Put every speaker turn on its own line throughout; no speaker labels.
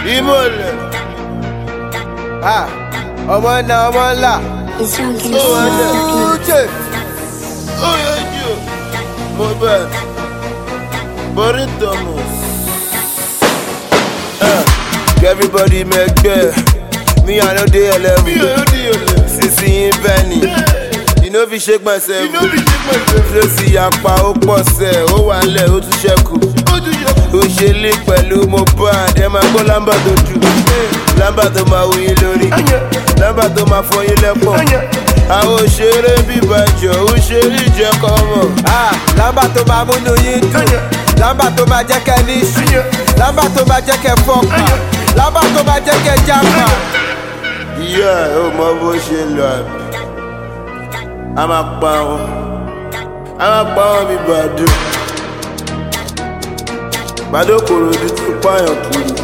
ìmọ̀lẹ̀ ọmọ náà ọmọ ńlá ó yọjú mo bẹ̀ borí tọmọ. Everybody make bear. Me I know they level. Sisi in Benny. You know fi shake myself. Flow si yapa ó pọ̀ sẹ́, ó wà lẹ̀ ó tún ṣẹ́kù. Ó ṣe lé pẹ̀lú Mohbad, ẹ máa gbọ́ lámbà tó jù. Lámbà tó máa wù yín lórí. Lámbà tó máa fọ yín lẹ́pọ̀. Àwọn òṣèré bíbá jọ, òṣèré jẹ́ kọ́ mọ̀. Lámbà tó máa múnú yín dùn. Lámbà tó máa jẹ́ kẹ́ ní ṣù. Lámbà tó máa jẹ́ kẹ́ fọ́pà. Lámbà tó máa jẹ́ kẹ́ jápa. Ìyá ẹ̀ ò mọ bó ṣe lọ àbí. A máa pa wọn bí Bàdó. Bàdó Kòròdú tó pààyàn kiri.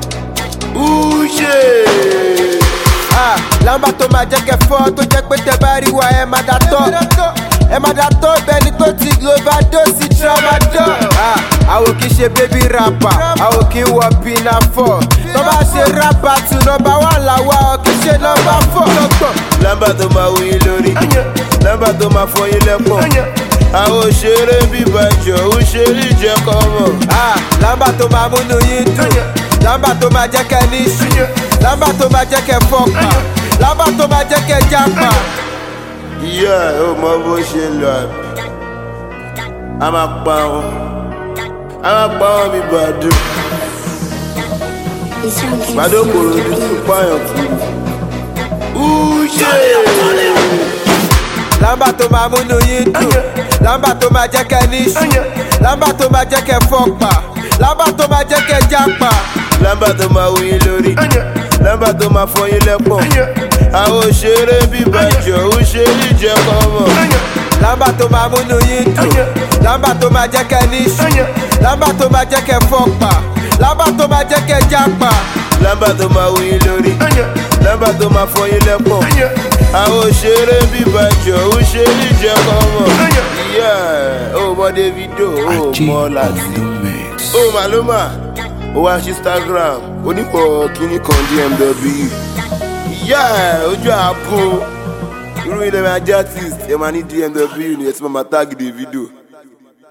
Lámbà tó máa jẹ́ kẹ́ fọ́ tó jẹ́ pé tẹ́ bá rí wa ẹ máa dá tọ́. Ẹ máa dá tọ́ bẹ́ni tó ti overdose tramadol. Àwọn kì í ṣe baby rapper, àwọn kì í wọ pinafore. Tó bá ṣe rapper tún nọ́mbà wà láwa ọ̀ kì í ṣe nọ́mbà 4. Lámbà tó máa wù yín lórí, lámbà tó máa fọ yín lẹ́pọ̀. Àwọn òṣèré bíbá jọ, òṣèré jẹ́ kọ́ mọ̀. Lámbà tó máa múnú yín dùn, lámbà tó máa jẹ́ kẹ́ ní ṣù. Lámbà tó máa jẹ́ kẹ́ fọ́pà, lámbà tó máa jẹ́ kẹ́ jápa. Ìyá ẹ̀ ò mọ bó ṣe lọ àbí. A máa pa wọn bí Bàdó. Bàdó Kòròdú tó pààyàn kiri. Lámbà tó máa múnú yín dùn, lámbà tó máa jẹ́ kẹ́ ní ṣù. Lámbà tó máa jẹ́ kẹ́ fọ́pà, lámbà tó máa jẹ́ kẹ́ jápa. Lámbà tó máa wù yín lórí, lámbà tó máa fọ yín lẹ́pọ̀. Àwọn òṣèré bíbá jọ, òṣèré jẹ́ kọ́ mọ̀. Lámbà tó máa múnú yín dùn, lámbà tó máa jẹ́ kẹ́ ní ṣù. Lámbà tó máa jẹ́ kẹ́ fọ́pà, lámbà tó máa jẹ́ kẹ́ jápa. Lámbà tó máa wù yín lórí, lámbà tó máa fọ yín lẹ́pọ̀. Àwọn òṣèré bíbá jọ, òṣèré jẹ́ kọ́ mọ̀. Ìyá ẹ̀ ó mọ Davido, ó mọ láti. Ó Maluma, ó wá sí Instagram, onípọ̀ kíní kan DMW. Ìyá ẹ̀ ojú àpò. Irú ilẹ̀ mi ajá artist, ẹ máa ní DMW ni ẹ ti máa tag Davido.